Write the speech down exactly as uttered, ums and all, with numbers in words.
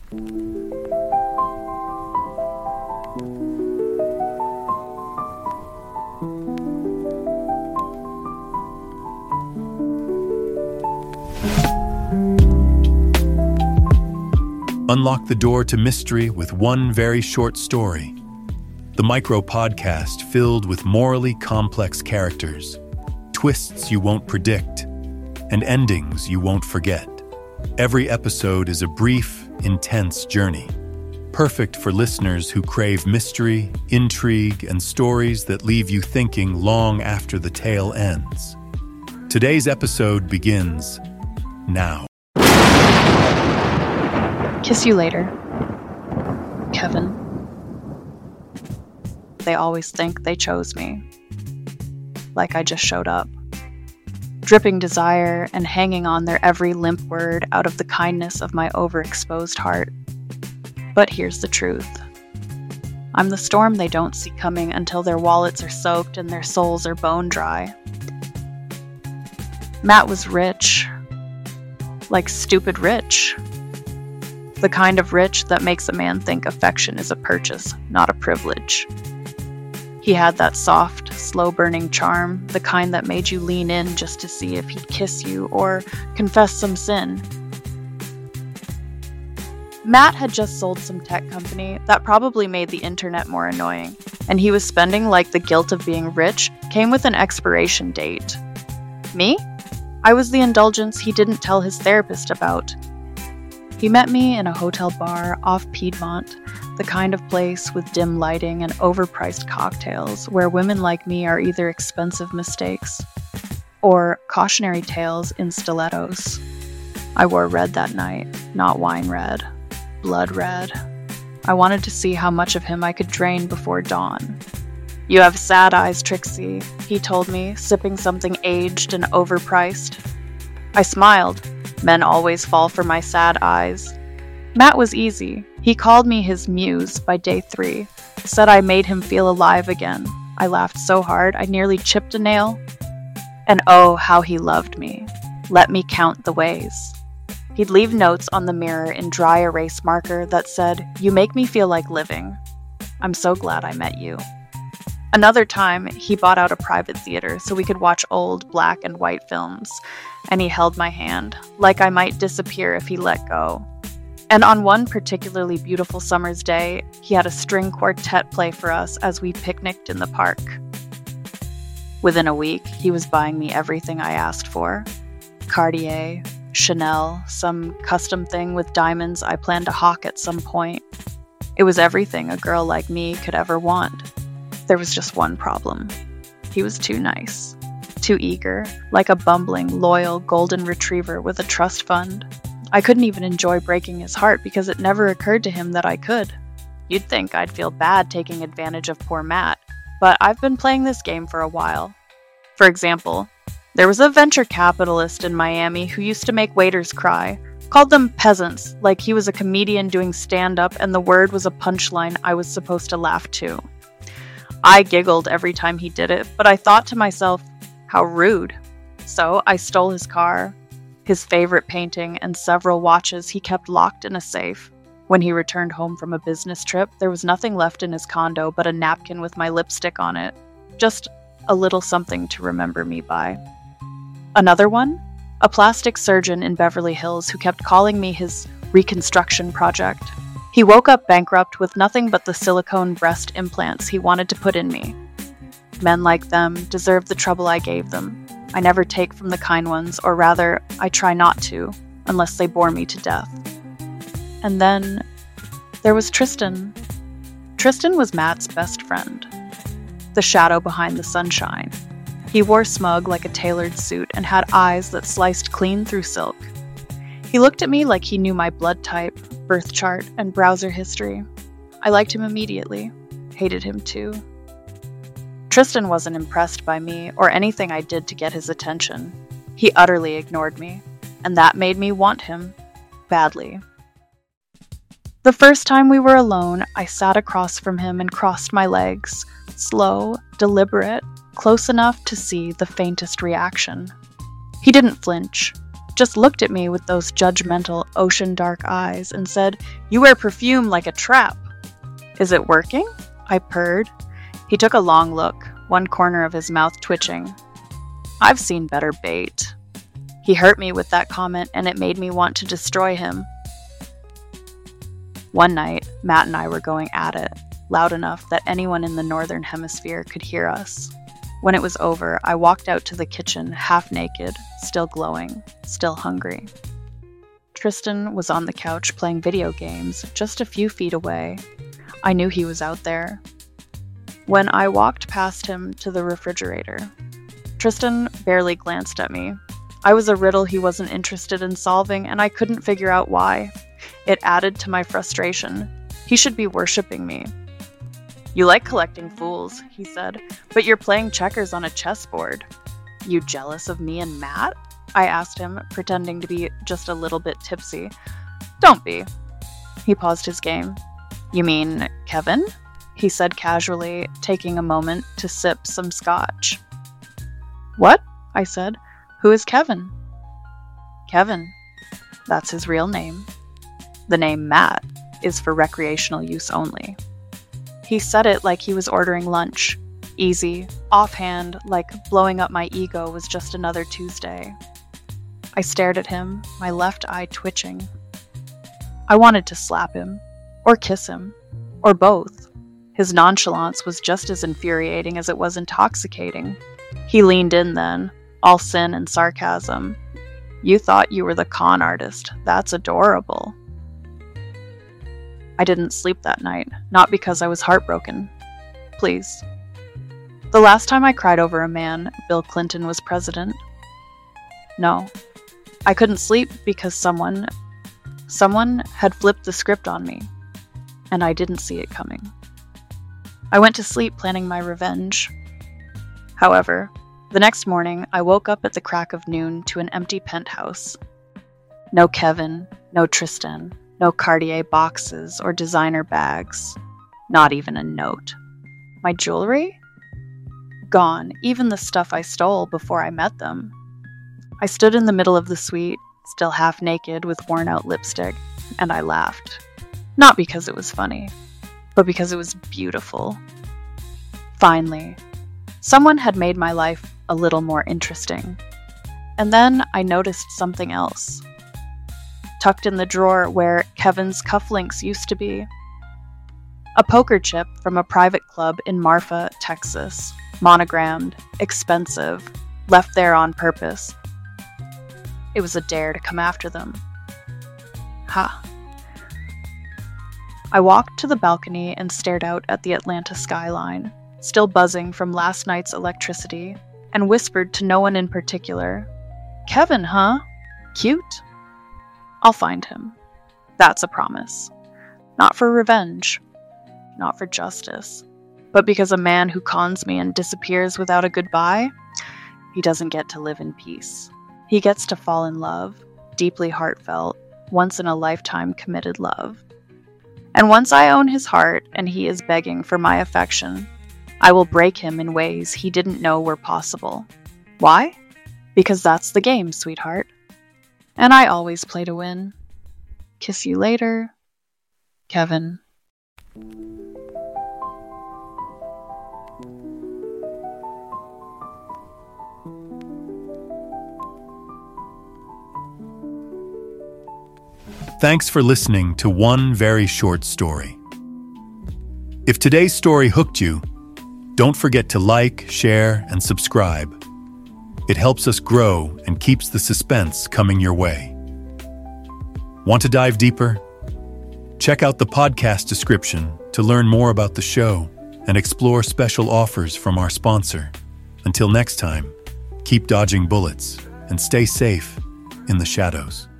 Unlock the door to mystery with one very short story. The Micro Podcast filled with morally complex characters, twists you won't predict, and endings you won't forget. Every episode is a brief, intense journey, perfect for listeners who crave mystery, intrigue, and stories that leave you thinking long after the tale ends. Today's episode begins now. Kiss you later, Kevin. They always think they chose me, like I just showed up, dripping desire and hanging on their every limp word out of the kindness of my overexposed heart. But here's the truth. I'm the storm they don't see coming until their wallets are soaked and their souls are bone dry. Matt was rich, like stupid rich. The kind of rich that makes a man think affection is a purchase, not a privilege. He had that soft, slow-burning charm, the kind that made you lean in just to see if he'd kiss you or confess some sin. Matt had just sold some tech company that probably made the internet more annoying, and he was spending like the guilt of being rich came with an expiration date. Me? I was the indulgence he didn't tell his therapist about. He met me in a hotel bar off Piedmont, the kind of place with dim lighting and overpriced cocktails where women like me are either expensive mistakes or cautionary tales in stilettos. I wore red that night, not wine red, blood red. I wanted to see how much of him I could drain before dawn. "You have sad eyes, Trixie," he told me, sipping something aged and overpriced. I smiled. Men always fall for my sad eyes. Matt was easy. He called me his muse by day three, said I made him feel alive again. I laughed so hard I nearly chipped a nail. And oh, how he loved me. Let me count the ways. He'd leave notes on the mirror in dry erase marker that said, "You make me feel like living. I'm so glad I met you." Another time, he bought out a private theater so we could watch old black and white films, and he held my hand, like I might disappear if he let go. And on one particularly beautiful summer's day, he had a string quartet play for us as we picnicked in the park. Within a week, he was buying me everything I asked for. Cartier, Chanel, some custom thing with diamonds I planned to hawk at some point. It was everything a girl like me could ever want. There was just one problem. He was too nice, too eager, like a bumbling, loyal golden retriever with a trust fund. I couldn't even enjoy breaking his heart because it never occurred to him that I could. You'd think I'd feel bad taking advantage of poor Matt, but I've been playing this game for a while. For example, there was a venture capitalist in Miami who used to make waiters cry, called them peasants, like he was a comedian doing stand-up and the word was a punchline I was supposed to laugh to. I giggled every time he did it, but I thought to myself, how rude. So I stole his car, his favorite painting, and several watches he kept locked in a safe. When he returned home from a business trip, there was nothing left in his condo but a napkin with my lipstick on it. Just a little something to remember me by. Another one? A plastic surgeon in Beverly Hills who kept calling me his reconstruction project. He woke up bankrupt with nothing but the silicone breast implants he wanted to put in me. Men like them deserve the trouble I gave them. I never take from the kind ones, or rather, I try not to, unless they bore me to death. And then, there was Tristan. Tristan was Matt's best friend. The shadow behind the sunshine. He wore smug like a tailored suit and had eyes that sliced clean through silk. He looked at me like he knew my blood type, birth chart, and browser history. I liked him immediately. Hated him too. Tristan wasn't impressed by me or anything I did to get his attention. He utterly ignored me, and that made me want him badly. The first time we were alone, I sat across from him and crossed my legs, slow, deliberate, close enough to see the faintest reaction. He didn't flinch. just looked at me with those judgmental, ocean-dark eyes and said, "You wear perfume like a trap." "Is it working?" I purred. He took a long look, one corner of his mouth twitching. "I've seen better bait." He hurt me with that comment, and it made me want to destroy him. One night, Matt and I were going at it, loud enough that anyone in the northern hemisphere could hear us. When it was over, I walked out to the kitchen, half naked, still glowing, still hungry. Tristan was on the couch playing video games, just a few feet away. I knew he was out there. When I walked past him to the refrigerator, Tristan barely glanced at me. I was a riddle he wasn't interested in solving, and I couldn't figure out why. It added to my frustration. He should be worshipping me. "You like collecting fools," he said, "but you're playing checkers on a chessboard." "You jealous of me and Matt?" I asked him, pretending to be just a little bit tipsy. "Don't be." He paused his game. "You mean Kevin?" he said casually, taking a moment to sip some scotch. "What?" I said. "Who is Kevin?" "Kevin. That's his real name. The name Matt is for recreational use only." He said it like he was ordering lunch. Easy, offhand, like blowing up my ego was just another Tuesday. I stared at him, my left eye twitching. I wanted to slap him, or kiss him, or both. His nonchalance was just as infuriating as it was intoxicating. He leaned in then, all sin and sarcasm. "You thought you were the con artist. That's adorable." I didn't sleep that night, not because I was heartbroken. Please. The last time I cried over a man, Bill Clinton was president. No. I couldn't sleep because someone, someone had flipped the script on me, and I didn't see it coming. I went to sleep planning my revenge. However, the next morning, I woke up at the crack of noon to an empty penthouse. No Kevin, no Tristan, no Cartier boxes or designer bags, not even a note. My jewelry? Gone, even the stuff I stole before I met them. I stood in the middle of the suite, still half naked with worn-out lipstick, and I laughed. Not because it was funny, but because it was beautiful. Finally, someone had made my life a little more interesting. And then I noticed something else. Tucked in the drawer where Kevin's cufflinks used to be. A poker chip from a private club in Marfa, Texas, monogrammed, expensive, left there on purpose. It was a dare to come after them. Ha. I walked to the balcony and stared out at the Atlanta skyline, still buzzing from last night's electricity, and whispered to no one in particular, "Kevin, huh? Cute? I'll find him. That's a promise. Not for revenge. Not for justice. But because a man who cons me and disappears without a goodbye, he doesn't get to live in peace. He gets to fall in love, deeply heartfelt, once-in-a-lifetime committed love. And once I own his heart and he is begging for my affection, I will break him in ways he didn't know were possible. Why? Because that's the game, sweetheart. And I always play to win. Kiss you later, Kevin." Thanks for listening to One Very Short Story. If today's story hooked you, don't forget to like, share, and subscribe. It helps us grow and keeps the suspense coming your way. Want to dive deeper? Check out the podcast description to learn more about the show and explore special offers from our sponsor. Until next time, keep dodging bullets and stay safe in the shadows.